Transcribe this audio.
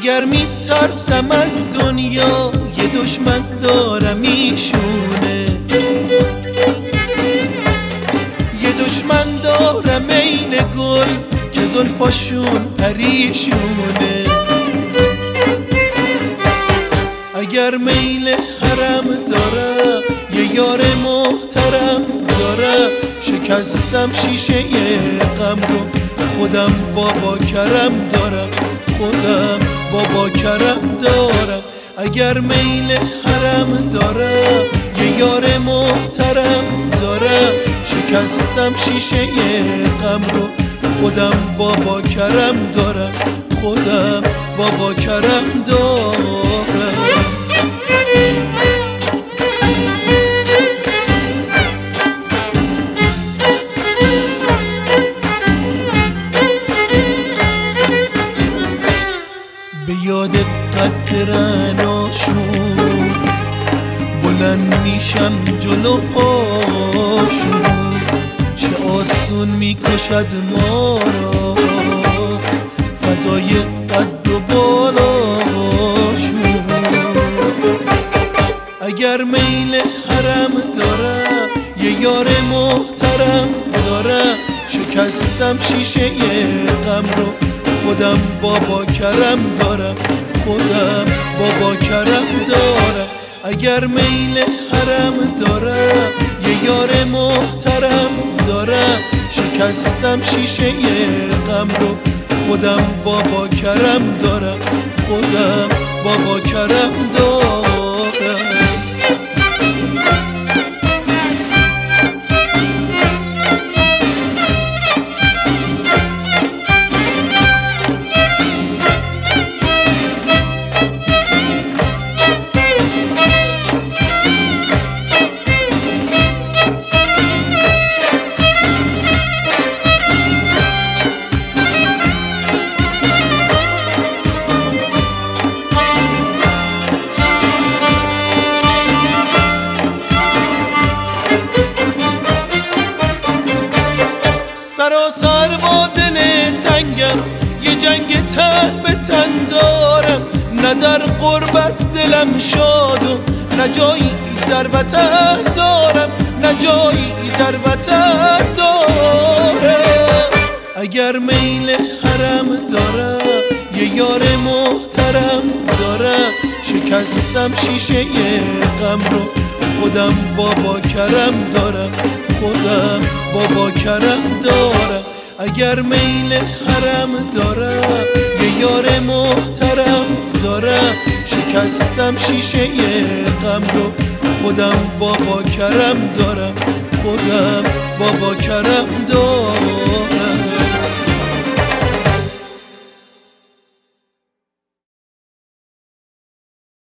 اگر میترسم از دنیا یه دشمن دارم ایشونه، یه دشمن دارم این گل که زلفاشون پریشونه. اگر میل حرم داره یه یار محترم داره، شکستم شیشه غم رو خودم بابا کرم دارم، خودم بابا کرم دارم. اگر میل حرم داره یه یار محترم داره، شکستم شیشه غم رو خودم بابا کرم دارم، خودم بابا کرم دارم. به یاد قدرناشون بلند میشم جلو پاشون، چه آسون میکشد ما را فدای قد و بالاشون. اگر میل حرم داره یه یار محترم داره، شکستم شیشه غم رو خودم بابا کرم دارم، خودم بابا کرم دارم. اگر میل حرم داره یه یار محترم داره، شکستم شیشه غم رو خودم بابا کرم دارم، خودم بابا کرم دارم. سراسر با دل تنگم یه جنگ تن به تن دارم، نه در غربت دلم شاد و نه جایی در وطن دارم، نه جایی در وطن دارم. اگر میل حرم داره یه یار محترم داره، شکستم شیشه غم رو خودم بابا کرم دارم، خودم بابا کرم دارم. اگر میل حرم داره یه یار محترم داره، شکستم شیشه غم رو خودم بابا کرم دارم، خودم بابا کرم دارم.